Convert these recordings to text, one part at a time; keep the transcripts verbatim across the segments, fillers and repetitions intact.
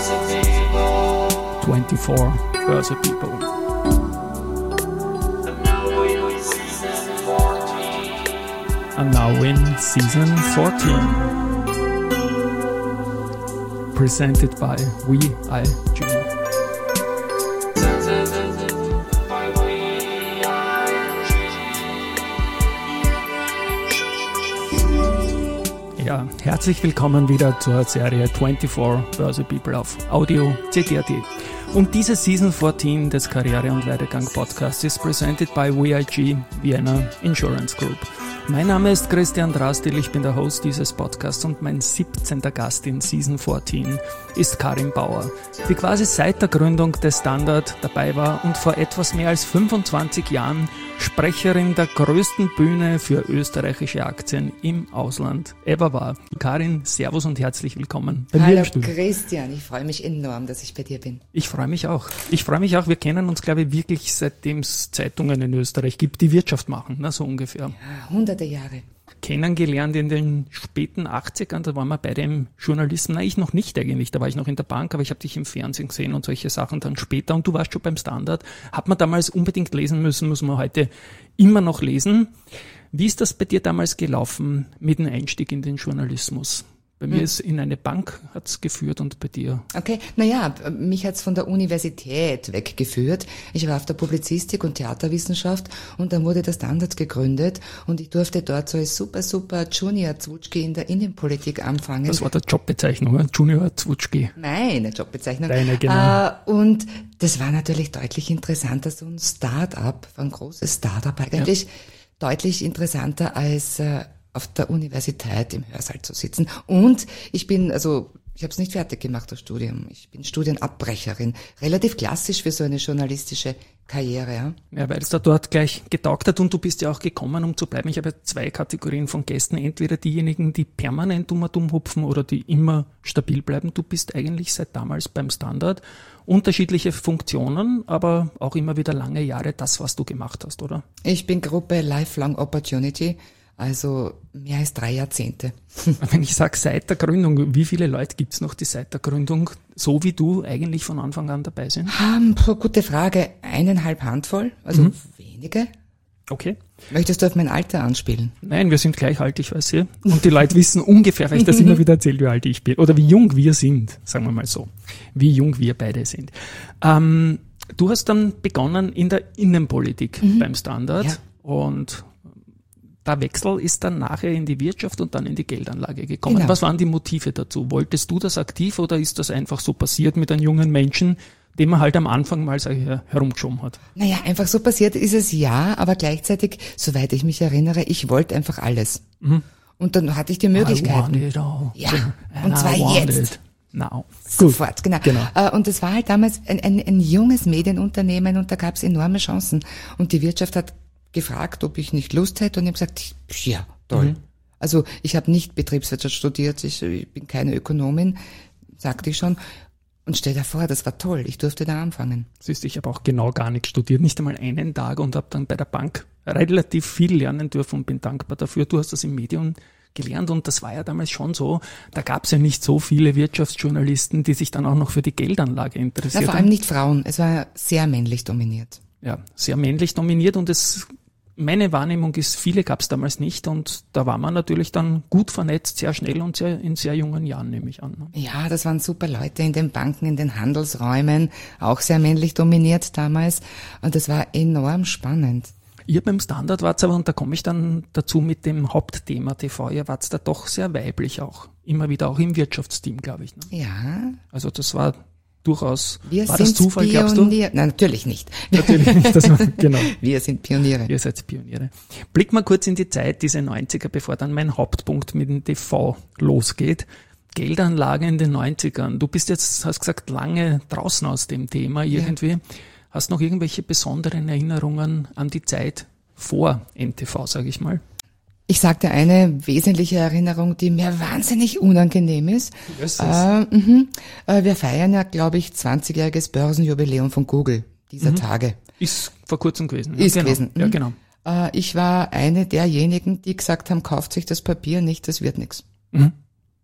twenty-four Börse People. And now in season fourteen. Presented by We I G. Ja, herzlich willkommen wieder zur Serie twenty-four Börse People auf Audio C T R T. Und diese Season fourteen des Karriere- und Werdegang Podcasts ist presented by We I G Vienna Insurance Group. Mein Name ist Christian Drastil, ich bin der Host dieses Podcasts und mein siebzehnter Gast in Season fourteen ist Karin Bauer, die quasi seit der Gründung des Standard dabei war und vor etwas mehr als fünfundzwanzig Jahren Sprecherin der größten Bühne für österreichische Aktien im Ausland ever war. Karin, servus und herzlich willkommen bei mir im Studio. Hallo Christian, ich freue mich enorm, dass ich bei dir bin. Ich freue mich auch. Ich freue mich auch, wir kennen uns, glaube ich, wirklich seitdem es Zeitungen in Österreich gibt, die Wirtschaft machen, ne, so ungefähr. Ja, hunderte Jahre. Kennengelernt in den späten achtzigern, da waren wir beide im Journalismus, nein, ich noch nicht eigentlich, da war ich noch in der Bank, aber ich habe dich im Fernsehen gesehen und solche Sachen dann später und du warst schon beim Standard. Hat man damals unbedingt lesen müssen, muss man heute immer noch lesen. Wie ist das bei dir damals gelaufen mit dem Einstieg in den Journalismus? Bei mir hm. ist in eine Bank hat's geführt und bei dir? Okay, naja, mich hat's von der Universität weggeführt. Ich war auf der Publizistik und Theaterwissenschaft und dann wurde der Standard gegründet und ich durfte dort so als super, super Junior Zwutschki in der Innenpolitik anfangen. Das war der Jobbezeichnung, oder? Junior Zwutschki. Meine Jobbezeichnung. Deine, genau. Äh, und das war natürlich deutlich interessanter, so ein Start-up, ein großes Start-up eigentlich, ja. Deutlich interessanter als äh, auf der Universität im Hörsaal zu sitzen. Und ich bin, also ich habe es nicht fertig gemacht, das Studium. Ich bin Studienabbrecherin. Relativ klassisch für so eine journalistische Karriere. Ja, ja weil es da dort gleich getaugt hat und du bist ja auch gekommen, um zu bleiben. Ich habe ja zwei Kategorien von Gästen. Entweder diejenigen, die permanent um und um hupfen oder die immer stabil bleiben. Du bist eigentlich seit damals beim Standard. Unterschiedliche Funktionen, aber auch immer wieder lange Jahre das, was du gemacht hast, oder? Ich bin Gruppe Lifelong Opportunity. Also mehr als drei Jahrzehnte. Wenn ich sage seit der Gründung, wie viele Leute gibt's noch, die seit der Gründung, so wie du, eigentlich von Anfang an dabei sind? Um, gute Frage. Eineinhalb Handvoll, also mhm. wenige. Okay. Möchtest du auf mein Alter anspielen? Nein, wir sind gleich alt, ich weiß ja. Und die Leute wissen ungefähr, weil ich das immer wieder erzähle, wie alt ich bin. Oder wie jung wir sind, sagen wir mal so. Wie jung wir beide sind. Ähm, du hast dann begonnen in der Innenpolitik mhm. beim Standard ja. und der Wechsel ist dann nachher in die Wirtschaft und dann in die Geldanlage gekommen. Genau. Was waren die Motive dazu? Wolltest du das aktiv oder ist das einfach so passiert mit einem jungen Menschen, den man halt am Anfang mal sag ich, herumgeschoben hat? Naja, einfach so passiert ist es ja, aber gleichzeitig, soweit ich mich erinnere, ich wollte einfach alles. Mhm. Und dann hatte ich die Möglichkeiten. I want it all. Ja, und zwar jetzt. Now. Sofort, genau. genau. Und es war halt damals ein, ein, ein junges Medienunternehmen und da gab es enorme Chancen. Und die Wirtschaft hat gefragt, ob ich nicht Lust hätte und ich habe gesagt, ja, toll. Mhm. Also ich habe nicht Betriebswirtschaft studiert, ich, ich bin keine Ökonomin, sagte ich schon. Und stell dir vor, das war toll, ich durfte da anfangen. Siehst du, ich habe auch genau gar nicht studiert, nicht einmal einen Tag und habe dann bei der Bank relativ viel lernen dürfen und bin dankbar dafür. Du hast das im Medium gelernt und das war ja damals schon so, da gab es ja nicht so viele Wirtschaftsjournalisten, die sich dann auch noch für die Geldanlage interessiert haben. Vor allem nicht Frauen, es war sehr männlich dominiert. Ja, sehr männlich dominiert und es meine Wahrnehmung ist, viele gab es damals nicht und da war man natürlich dann gut vernetzt, sehr schnell und sehr, in sehr jungen Jahren, nehme ich an. Ja, das waren super Leute in den Banken, in den Handelsräumen, auch sehr männlich dominiert damals und das war enorm spannend. Ihr beim Standard wart aber, und da komme ich dann dazu mit dem Hauptthema T V, ihr wart da doch sehr weiblich auch, immer wieder auch im Wirtschaftsteam, glaube ich. Ne? Ja. Also das war durchaus, wir war sind das Zufall, Pionier. glaubst du? Nein, natürlich nicht. Natürlich nicht, das war, genau. Wir sind Pioniere. Ihr seid Pioniere. Blick mal kurz in die Zeit, diese neunziger, bevor dann mein Hauptpunkt mit dem T V losgeht. Geldanlage in den neunzigern. Du bist jetzt, hast gesagt, lange draußen aus dem Thema irgendwie. Ja. Hast noch irgendwelche besonderen Erinnerungen an die Zeit vor N T V, sage ich mal? Ich sagte eine wesentliche Erinnerung, die mir wahnsinnig unangenehm ist. Yes, äh, mhm. äh, wir feiern ja, glaube ich, zwanzigjähriges Börsenjubiläum von Google dieser mhm. Tage. Ist vor kurzem gewesen. Ist genau. gewesen. Ja, genau. Äh, ich war eine derjenigen, die gesagt haben, kauft sich das Papier nicht, das wird nichts. Mhm.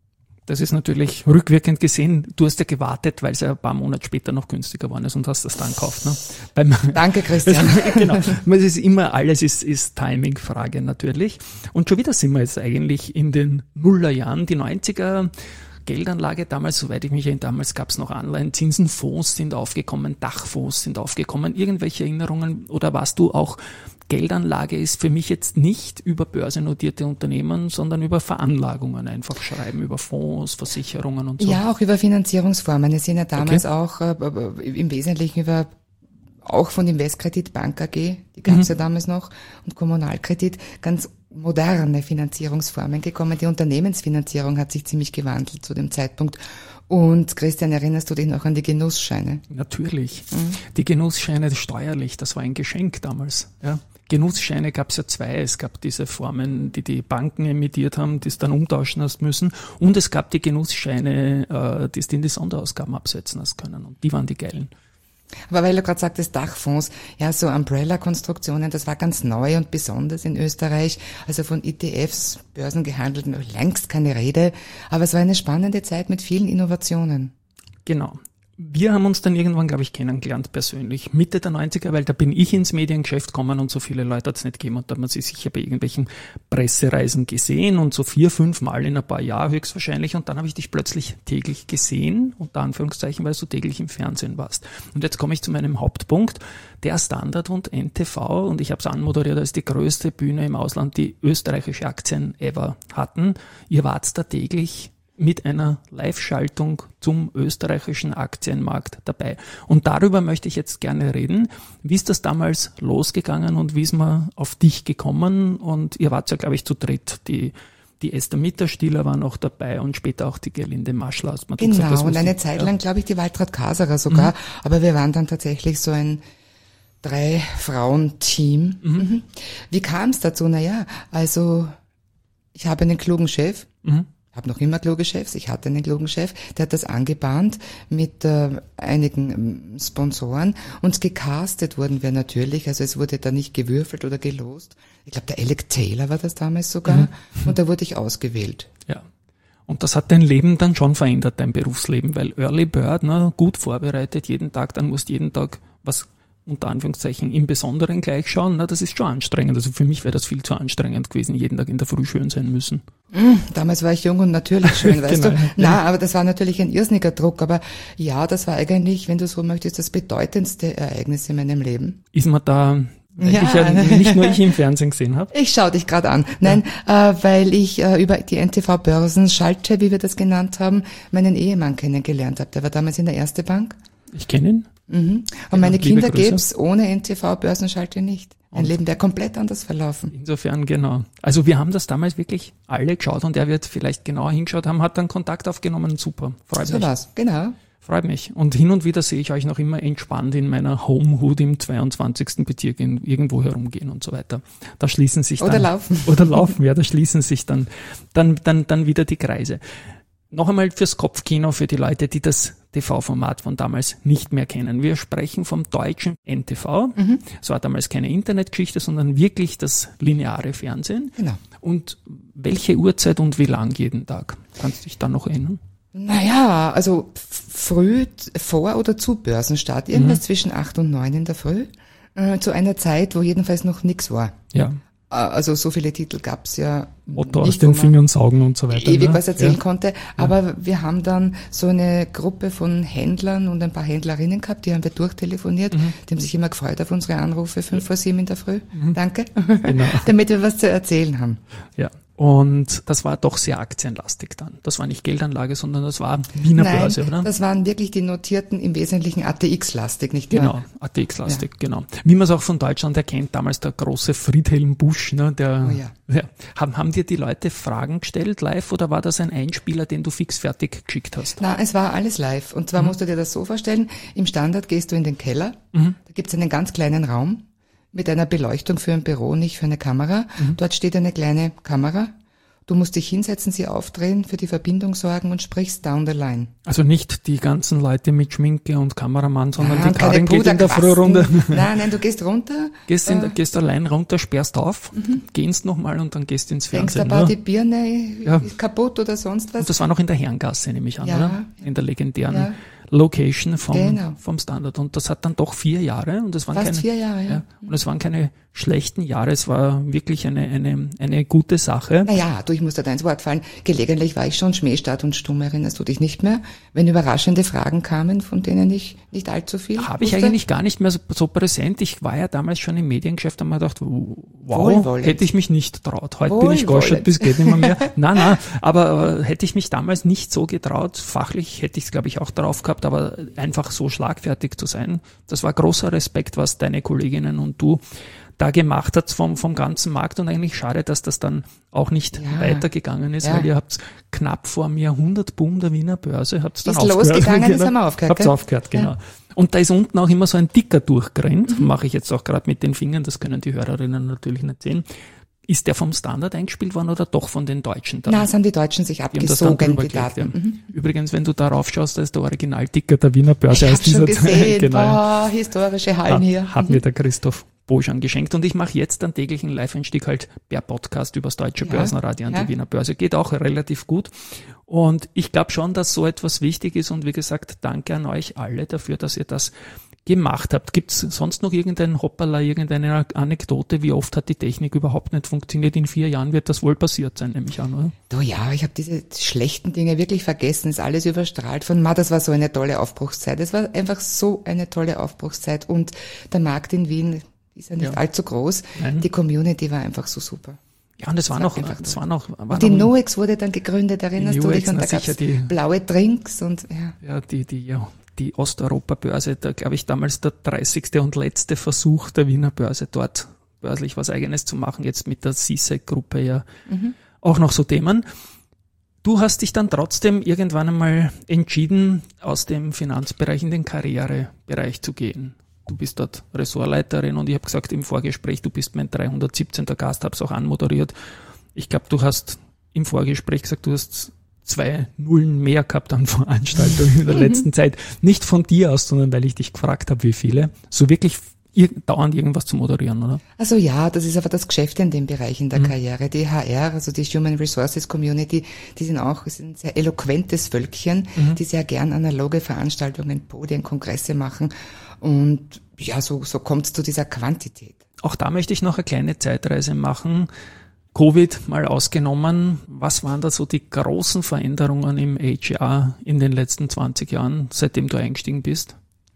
Das ist natürlich rückwirkend gesehen. Du hast ja gewartet, weil es ja ein paar Monate später noch günstiger geworden ist und hast das dann gekauft. Ne? Beim Danke, Christian. Genau. Es ist immer, alles ist, ist Timing-Frage natürlich. Und schon wieder sind wir jetzt eigentlich in den Nullerjahren, die neunziger Geldanlage damals, soweit ich mich erinnere, damals gab es noch Anleihenzinsen, Fonds sind aufgekommen, Dachfonds sind aufgekommen. Irgendwelche Erinnerungen oder warst du auch, Geldanlage ist für mich jetzt nicht über börsennotierte Unternehmen, sondern über Veranlagungen einfach schreiben, über Fonds, Versicherungen und so. Ja, auch über Finanzierungsformen. Es sind ja damals Okay. auch äh, im Wesentlichen über auch von Investkredit Bank A G, die gab es Mhm. ja damals noch, und Kommunalkredit, ganz moderne Finanzierungsformen gekommen. Die Unternehmensfinanzierung hat sich ziemlich gewandelt zu dem Zeitpunkt. Und Christian, erinnerst du dich noch an die Genussscheine? Natürlich. Mhm. Die Genussscheine steuerlich, das war ein Geschenk damals. Ja. Genussscheine gab es ja zwei. Es gab diese Formen, die die Banken emittiert haben, die es dann umtauschen hast müssen. Und es gab die Genussscheine, äh, die es in die Sonderausgaben absetzen hast können. Und die waren die geilen. Aber weil du gerade sagtest, Dachfonds, ja, so Umbrella-Konstruktionen, das war ganz neu und besonders in Österreich. Also von E T Fs, börsengehandelten, längst keine Rede. Aber es war eine spannende Zeit mit vielen Innovationen. Genau. Wir haben uns dann irgendwann, glaube ich, kennengelernt persönlich, Mitte der neunziger, weil da bin ich ins Mediengeschäft gekommen und so viele Leute hat es nicht gegeben und da haben wir sie sicher bei irgendwelchen Pressereisen gesehen und so vier, fünf Mal in ein paar Jahren höchstwahrscheinlich und dann habe ich dich plötzlich täglich gesehen, unter Anführungszeichen, weil du täglich im Fernsehen warst. Und jetzt komme ich zu meinem Hauptpunkt, der Standard und N T V und ich habe es anmoderiert als die größte Bühne im Ausland, die österreichische Aktien ever hatten. Ihr wart da täglich mit einer Live-Schaltung zum österreichischen Aktienmarkt dabei. Und darüber möchte ich jetzt gerne reden. Wie ist das damals losgegangen und wie ist man auf dich gekommen? Und ihr wart ja, glaube ich, zu dritt. Die, die Esther Mitterstiller war noch dabei und später auch die Gerlinde Maschler. Hast du Genau, gesagt, das und eine ich, Zeit ja. lang, glaube ich, die Waltraud Kaserer sogar. Mhm. Aber wir waren dann tatsächlich so ein Drei-Frauen-Team. Mhm. Mhm. Wie kam es dazu? Naja, also ich habe einen klugen Chef. Mhm. Ich habe noch immer kluge Chefs, ich hatte einen klugen Chef, der hat das angebahnt mit äh, einigen äh, Sponsoren und gecastet wurden wir natürlich, also es wurde da nicht gewürfelt oder gelost. Ich glaube, der Alec Taylor war das damals sogar mhm. und da wurde ich ausgewählt. Ja. Und das hat dein Leben dann schon verändert, dein Berufsleben, weil Early Bird, ne, gut vorbereitet, jeden Tag, dann musst jeden Tag was unter Anführungszeichen im Besonderen gleich schauen, na, das ist schon anstrengend. Also für mich wäre das viel zu anstrengend gewesen, jeden Tag in der Früh schön sein müssen. Mm, damals war ich jung und natürlich schön, weißt genau, du. ja. Na, aber das war natürlich ein irrsinniger Druck. Aber ja, das war eigentlich, wenn du so möchtest, das bedeutendste Ereignis in meinem Leben. Ist man da, weil ja. ich ja nicht nur ich im Fernsehen gesehen habe? Ich schaue dich gerade an. Nein, ja. äh, weil ich äh, über die N T V-Börsen, Schalte, wie wir das genannt haben, meinen Ehemann kennengelernt habe. Der war damals in der Erste Bank. Ich kenne ihn. Mhm. Und ja, meine Kinder Grüße. gäb's ohne N T V-Börsenschalte nicht. Ein und Leben wäre komplett anders verlaufen. Insofern, genau. Also wir haben das damals wirklich alle geschaut und er wird vielleicht genauer hingeschaut haben, hat dann Kontakt aufgenommen. Super, freut so mich. So war's, genau. Freut mich. Und hin und wieder sehe ich euch noch immer entspannt in meiner Homehood im zweiundzwanzigsten Bezirk in, irgendwo herumgehen und so weiter. Da schließen sich dann... Oder laufen. Oder laufen, ja, da schließen sich dann, dann, dann, dann wieder die Kreise. Noch einmal fürs Kopfkino, für die Leute, die das T V-Format von damals nicht mehr kennen. Wir sprechen vom deutschen N T V. Mhm. Es war damals keine Internetgeschichte, sondern wirklich das lineare Fernsehen. Genau. Und welche Uhrzeit und wie lang jeden Tag? Kannst du dich da noch erinnern? Naja, also früh, vor oder zu Börsenstart, irgendwas mhm. zwischen acht und neun in der Früh, äh, zu einer Zeit, wo jedenfalls noch nichts war. Ja. Also so viele Titel gab's ja Motto nicht, aus den Fingern saugen und so weiter. Ewig ne? was erzählen ja. konnte. Aber ja. wir haben dann so eine Gruppe von Händlern und ein paar Händlerinnen gehabt, die haben wir durchtelefoniert. Mhm. Die haben sich immer gefreut auf unsere Anrufe, fünf vor sieben in der Früh. Mhm. Danke. Genau. Damit wir was zu erzählen haben. Ja. Und das war doch sehr aktienlastig dann. Das war nicht Geldanlage, sondern das war Wiener Nein, Börse, oder? Das waren wirklich die Notierten im Wesentlichen A T X-lastig, nicht wahr? Genau, A T X-lastig, ja. genau. Wie man es auch von Deutschland erkennt, damals der große Friedhelm Busch, ne, der, oh ja. ja. Haben, haben dir die Leute Fragen gestellt live oder war das ein Einspieler, den du fix fertig geschickt hast? Na, es war alles live. Und zwar mhm. musst du dir das so vorstellen, im Standard gehst du in den Keller, mhm. da gibt's einen ganz kleinen Raum mit einer Beleuchtung für ein Büro, nicht für eine Kamera. Mhm. Dort steht eine kleine Kamera. Du musst dich hinsetzen, sie aufdrehen, für die Verbindung sorgen und sprichst down the line. Also nicht die ganzen Leute mit Schminke und Kameramann, sondern Nein, die Karin geht in der Puderquasten. Frührunde. Nein, nein, du gehst runter. Gehst, in, äh, gehst allein runter, sperrst auf, Mhm. gehst nochmal und dann gehst ins denkst Fernsehen. aber, Ja. die Birne Ja. ist kaputt oder sonst was. Und das war noch in der Herrengasse, nehme ich an, Ja. oder? In der legendären Ja. Location vom, Genau. vom Standard. Und das hat dann doch vier Jahre und es waren Fast keine, vier Jahre, ja. ja, und es waren keine schlechten Jahre. Es war wirklich eine, eine, eine gute Sache. Naja, du, ich muss dir da ins Wort fallen. Gelegentlich war ich schon Schmähstart und stumm, erinnerst du dich nicht mehr? Wenn überraschende Fragen kamen, von denen ich nicht allzu viel Habe ich wusste? eigentlich gar nicht mehr so, so präsent. Ich war ja damals schon im Mediengeschäft und habe mir gedacht, wow, Wohlwollend. hätte ich mich nicht traut. Heute bin ich Wohlwollend. goschert, bis geht nicht mehr mehr. Nein, nein, aber äh, hätte ich mich damals nicht so getraut. Fachlich hätte ich es, glaube ich, auch drauf gehabt, aber einfach so schlagfertig zu sein. Das war großer Respekt, was deine Kolleginnen und du da gemacht hat vom, vom ganzen Markt und eigentlich schade, dass das dann auch nicht Ja. weitergegangen ist, Ja. weil ihr habt knapp vor mir hundert Boom der Wiener Börse, habt dann Ist aufgehört. losgegangen, ist Genau. haben wir aufgehört, Habt's gell? aufgehört, genau. Ja. Und da ist unten auch immer so ein Dicker durchgerannt, Mhm. mache ich jetzt auch gerade mit den Fingern, das können die Hörerinnen natürlich nicht sehen. Ist der vom Standard eingespielt worden oder doch von den Deutschen dann? Na, es haben die Deutschen sich Die haben das dann abgesogen, drüber die gelegt, Daten. ja. Mhm. Übrigens, wenn du darauf schaust, da ist der Original-Dicker der Wiener Börse Ich aus habe schon dieser Zeit. gesehen, Genau. boah, historische Hallen Hat, hier. hat mir der Christoph Boschan geschenkt und ich mache jetzt einen täglichen Live-Einstieg halt per Podcast übers Deutsche Ja, Börsenradio an ja. die Wiener Börse. Geht auch relativ gut. Und ich glaube schon, dass so etwas wichtig ist und wie gesagt, danke an euch alle dafür, dass ihr das gemacht habt. Gibt es sonst noch irgendein Hoppala, irgendeine Anekdote? Wie oft hat die Technik überhaupt nicht funktioniert? In vier Jahren wird das wohl passiert sein, nehme ich an, oder? Du, ja, ich habe diese schlechten Dinge wirklich vergessen, ist alles überstrahlt von, ma, das war so eine tolle Aufbruchszeit. Es war einfach so eine tolle Aufbruchszeit und der Markt in Wien ist ja nicht Ja. allzu groß. Nein. Die Community war einfach so super. Ja, und es war war noch, einfach es toll. war noch, war Und die noch Noex wurde dann gegründet, erinnerst Die du dich? Nuex, Und na da gab's sicher, die- blaue Drinks und ja. ja, die, die, ja, die Osteuropa-Börse, da glaube ich damals der dreißigste und letzte Versuch der Wiener Börse, dort börslich was Eigenes zu machen, jetzt mit der C S E C-Gruppe ja Mhm. auch noch so Themen. Du hast dich dann trotzdem irgendwann einmal entschieden, aus dem Finanzbereich in den Karrierebereich zu gehen. Du bist dort Ressortleiterin und ich habe gesagt im Vorgespräch, du bist mein dreihundertsiebzehnter Gast, habe es auch anmoderiert. Ich glaube, du hast im Vorgespräch gesagt, du hast zwei Nullen mehr gehabt an Veranstaltungen in der letzten Zeit. Nicht von dir aus, sondern weil ich dich gefragt habe, wie viele. So wirklich ir- dauernd irgendwas zu moderieren, oder? Also ja, das ist aber das Geschäft in dem Bereich in der Mhm. Karriere. Die H R, also die Human Resources Community, die sind auch ist ein sehr eloquentes Völkchen, Mhm. die sehr gern analoge Veranstaltungen, Podien, Kongresse machen. Und ja, so, so kommt es zu dieser Quantität. Auch da möchte ich noch eine kleine Zeitreise machen. Covid mal ausgenommen. Was waren da so die großen Veränderungen im H R in den letzten zwanzig Jahren, seitdem du eingestiegen bist?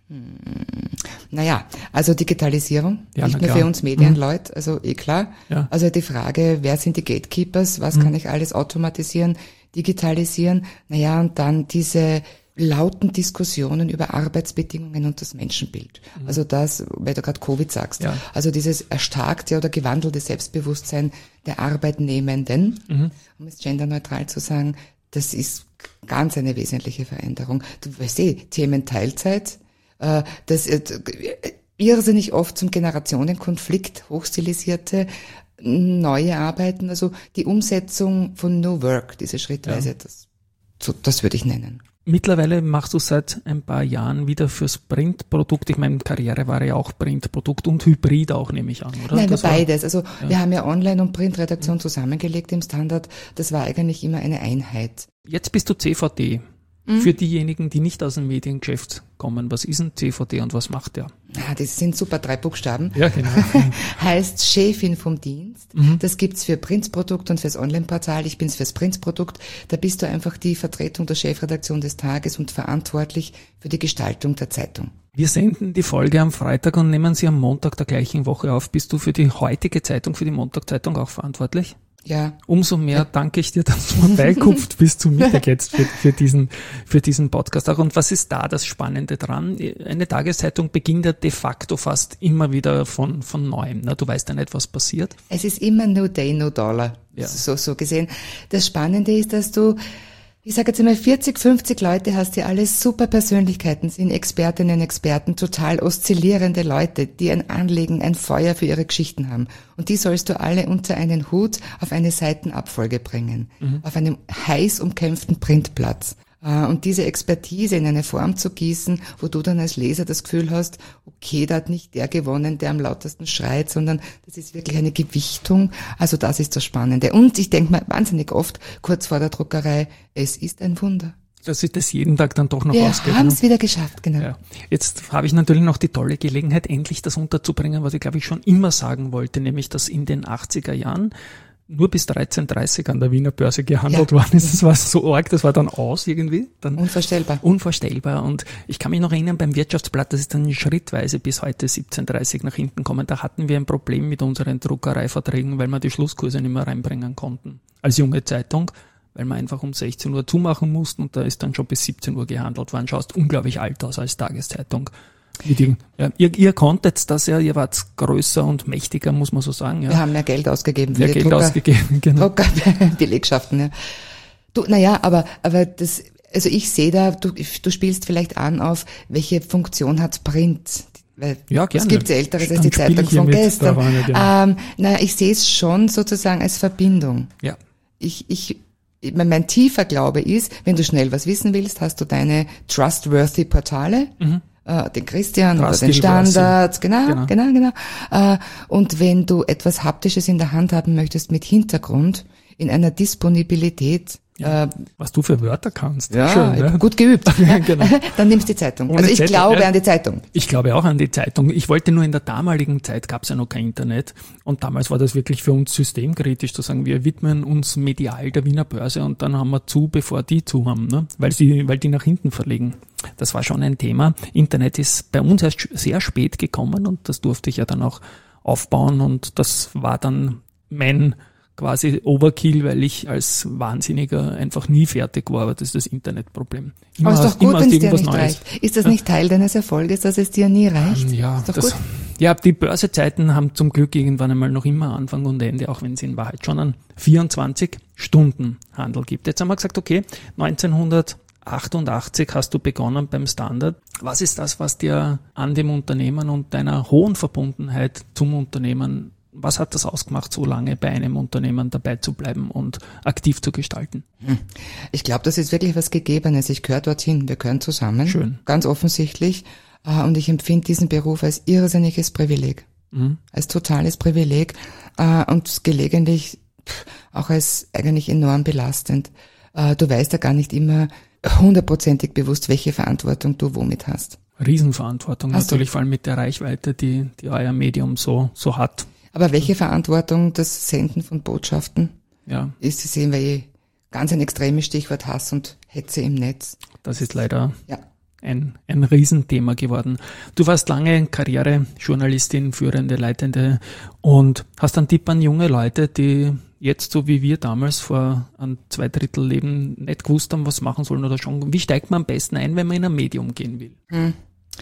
Naja, also Digitalisierung, Ja, nicht na nur klar. für uns Medienleute, also eh klar. Ja. Also die Frage, wer sind die Gatekeepers, was kann ich alles automatisieren, digitalisieren? Naja, und dann diese lauten Diskussionen über Arbeitsbedingungen und das Menschenbild. Also das, weil du gerade Covid sagst, Ja. also dieses erstarkte oder gewandelte Selbstbewusstsein der Arbeitnehmenden, Mhm. um es genderneutral zu sagen, das ist ganz eine wesentliche Veränderung. Du weißt eh, Themen Teilzeit, äh, das äh, irrsinnig oft zum Generationenkonflikt hochstilisierte neue Arbeiten, also die Umsetzung von New Work, diese Schrittweise, Ja. das, so, das würde ich nennen. Mittlerweile machst du seit ein paar Jahren wieder fürs Printprodukt. Ich meine, Karriere war ja auch Printprodukt und Hybrid auch, nehme ich an, oder? Nein, Das war- beides. Also wir haben ja Online- und Printredaktion zusammengelegt im Standard. Das war eigentlich immer eine Einheit. Jetzt bist du C V D. Für diejenigen, die nicht aus dem Mediengeschäft kommen, was ist ein C V D und was macht der? Ah, das sind super drei Buchstaben. Ja, genau. Heißt Chefin vom Dienst. Mhm. Das gibt's für Printsprodukt und fürs Online-Portal. Ich bin's fürs Printsprodukt. Da bist du einfach die Vertretung der Chefredaktion des Tages und verantwortlich für die Gestaltung der Zeitung. Wir senden die Folge am Freitag und nehmen sie am Montag der gleichen Woche auf. Bist du für die heutige Zeitung, für die Montagzeitung auch verantwortlich? Ja, Umso mehr danke ich dir, dass du vorbeikupft bis zum Mittag jetzt für, für diesen, für diesen Podcast auch. Und was ist da das Spannende dran? Eine Tageszeitung beginnt ja de facto fast immer wieder von, von neuem. Na, du weißt ja nicht, was passiert. es ist immer no day, no dollar. Ja. So, so gesehen. Das Spannende ist, dass du Ich sage jetzt einmal, vierzig, fünfzig Leute hast du alles super Persönlichkeiten, sind Expertinnen, Experten, total oszillierende Leute, die ein Anliegen, ein Feuer für ihre Geschichten haben. Und die sollst du alle unter einen Hut auf eine Seitenabfolge bringen, mhm. auf einem heiß umkämpften Printplatz. Und diese Expertise in eine Form zu gießen, wo du dann als Leser das Gefühl hast, okay, da hat nicht der gewonnen, der am lautesten schreit, sondern das ist wirklich eine Gewichtung. Also das ist das Spannende. Und ich denke mal wahnsinnig oft, kurz vor der Druckerei, es ist ein Wunder. Dass sich das jeden Tag dann doch noch Wir ausgeht. Wir haben es wieder geschafft, genau. Ja. Jetzt habe ich natürlich noch die tolle Gelegenheit, endlich das unterzubringen, was ich glaube ich schon immer sagen wollte, nämlich dass in den achtziger Jahren nur bis dreizehn Uhr dreißig an der Wiener Börse gehandelt ja. worden ist. Das war so arg, das war dann aus irgendwie. Dann unvorstellbar. Unvorstellbar. Und ich kann mich noch erinnern, beim Wirtschaftsblatt, das ist dann schrittweise bis heute siebzehn Uhr dreißig nach hinten gekommen. Da hatten wir ein Problem mit unseren Druckereiverträgen, weil wir die Schlusskurse nicht mehr reinbringen konnten. Als junge Zeitung, weil wir einfach um sechzehn Uhr zumachen mussten und da ist dann schon bis siebzehn Uhr gehandelt worden. Schaust unglaublich alt aus als Tageszeitung. Die, ja, ihr, ihr konntet das ja, ihr wart größer und mächtiger, muss man so sagen. Ja. Wir haben mehr Geld ausgegeben für mehr die Geld Drucker, ausgegeben, genau. Druckerbelegschaften. Ja. Du, naja, aber aber das, also ich sehe da, du, du spielst vielleicht an auf, welche Funktion hat Print? Weil ja, gerne. Es gibt Älteres als die Zeitung von gestern. Daran, ja. ähm, naja, ich sehe es schon sozusagen als Verbindung. Ja. Ich, ich, mein, mein tiefer Glaube ist, wenn du schnell was wissen willst, hast du deine trustworthy Portale. Mhm. Den Christian oder den Standard, genau, genau, genau. genau. Äh, und wenn du etwas Haptisches in der Hand haben möchtest mit Hintergrund, in einer Disponibilität, ja, äh, was du für Wörter kannst. Ja, schön, ja. Gut geübt. Ja, genau. Dann nimmst du die Zeitung. Ohne also ich Zeitung, glaube ja. an die Zeitung. Ich glaube auch an die Zeitung. Ich wollte nur in der damaligen Zeit, gab es ja noch kein Internet und damals war das wirklich für uns systemkritisch zu sagen, wir widmen uns medial der Wiener Börse und dann haben wir zu, bevor die zu haben, ne? weil sie, weil die nach hinten verlegen. Das war schon ein Thema. Internet ist bei uns erst sehr spät gekommen und das durfte ich ja dann auch aufbauen und das war dann mein quasi Overkill, weil ich als Wahnsinniger einfach nie fertig war, aber das ist das Internetproblem. Immer aber ist doch gut, wenn es dir nicht Neues. reicht. Ist das nicht Teil deines Erfolges, dass es dir nie reicht? Ja, ist doch das, gut. ja, die Börsezeiten haben zum Glück irgendwann einmal noch immer Anfang und Ende, auch wenn es in Wahrheit schon einen vierundzwanzig Stunden Handel gibt. Jetzt haben wir gesagt, okay, neunzehnhundertachtundachtzig hast du begonnen beim Standard. Was ist das, was dir an dem Unternehmen und deiner hohen Verbundenheit zum Unternehmen, was hat das ausgemacht, so lange bei einem Unternehmen dabei zu bleiben und aktiv zu gestalten? Ich glaube, das ist wirklich was Gegebenes. Ich gehöre dorthin, wir gehören zusammen. Schön. Ganz offensichtlich. Und ich empfinde diesen Beruf als irrsinniges Privileg. Mhm. Als totales Privileg und gelegentlich auch als eigentlich enorm belastend. Du weißt ja gar nicht immer hundertprozentig bewusst, welche Verantwortung du womit hast. Riesenverantwortung, hast natürlich du? Vor allem mit der Reichweite, die, die euer Medium so, so hat. Aber welche Verantwortung das Senden von Botschaften ja. ist, sehen wir eh ganz ein extremes Stichwort Hass und Hetze im Netz. Das ist leider ja. ein, ein Riesenthema geworden. Du warst lange Karrierejournalistin, führende, leitende und hast einen Tipp an junge Leute, die jetzt, so wie wir damals vor ein Zweidrittel Leben nicht gewusst haben, was machen sollen oder schon. Wie steigt man am besten ein, wenn man in ein Medium gehen will? Hm.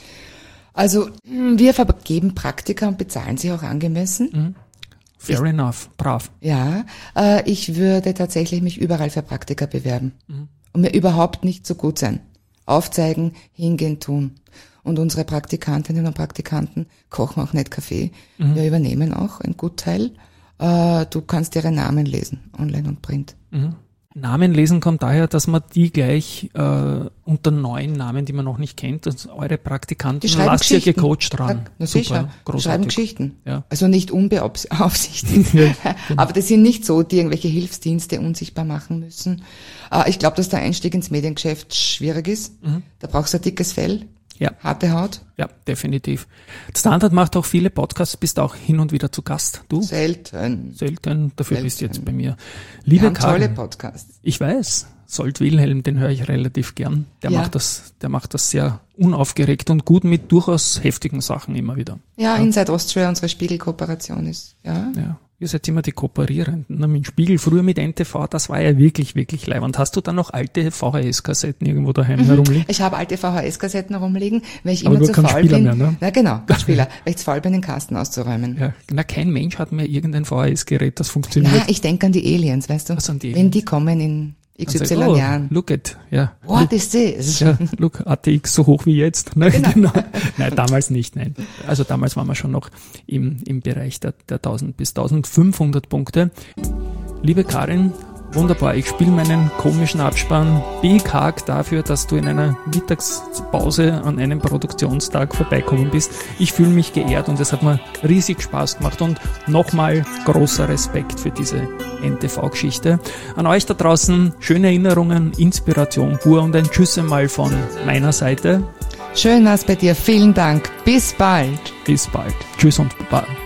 Also wir vergeben Praktika und bezahlen sie auch angemessen. Mhm. Fair ich, enough, brav. Ja, äh, ich würde tatsächlich mich überall für Praktika bewerben mhm. und mir überhaupt nicht so gut sein. Aufzeigen, hingehen, tun. Und unsere Praktikantinnen und Praktikanten kochen auch nicht Kaffee. Mhm. Wir übernehmen auch einen Gutteil. Äh, du kannst ihre Namen lesen, online und print. Mhm. Namen lesen kommt daher, dass man die gleich äh, unter neuen Namen, die man noch nicht kennt, also eure Praktikanten, lasst ihr gecoacht dran. Na sicher, großartig. Die schreiben Geschichten. Ja. Also nicht unbeaufsichtigt. Ja, genau. Aber das sind nicht so, die irgendwelche Hilfsdienste unsichtbar machen müssen. Äh, ich glaube, dass der Einstieg ins Mediengeschäft schwierig ist. Mhm. Da brauchst du ein dickes Fell. Ja. Harte Haut? Ja, definitiv. Standard macht auch viele Podcasts, bist auch hin und wieder zu Gast. Du? Selten. Selten, dafür Selten. bist du jetzt bei mir. Liebe Wir haben Karin, tolle Podcasts. Ich weiß, Solt Wilhelm, den höre ich relativ gern. Der ja. macht das, der macht das sehr unaufgeregt und gut mit durchaus heftigen Sachen immer wieder. Ja, ja. Inside Austria, unsere Spiegel-Kooperation ist, ja. Ja. Ihr seid immer die Kooperierenden. Na, mit Spiegel, früher mit N T V, das war ja wirklich, wirklich leibend. Hast du dann noch alte V H S-Kassetten irgendwo daheim mhm. herumliegen? Ich habe alte V H S-Kassetten herumliegen, weil ich Aber immer zu faul Spieler bin. Mehr, ne? Na genau, Spieler, weil ich zu faul bin, den Kasten auszuräumen. Ja, na, kein Mensch hat mehr irgendein V H S-Gerät, das funktioniert. Na, ich denke an die Aliens, weißt du? Was an die Wenn die kommen in X Y oh, Jahren. Look at, ja. What is this? Ja, look, A T X so hoch wie jetzt. Ne? Genau. Genau. Nein, damals nicht, nein. Also damals waren wir schon noch im, im Bereich der, der tausend bis eintausendfünfhundert Punkte. Liebe Karin, wunderbar. Ich spiele meinen komischen Abspann Big Hug dafür, dass du in einer Mittagspause an einem Produktionstag vorbeikommen bist. Ich fühle mich geehrt und es hat mir riesig Spaß gemacht und nochmal großer Respekt für diese N T V-Geschichte. An euch da draußen schöne Erinnerungen, Inspiration pur und ein Tschüss einmal von meiner Seite. Schön war's bei dir. Vielen Dank. Bis bald. Bis bald. Tschüss und Baba.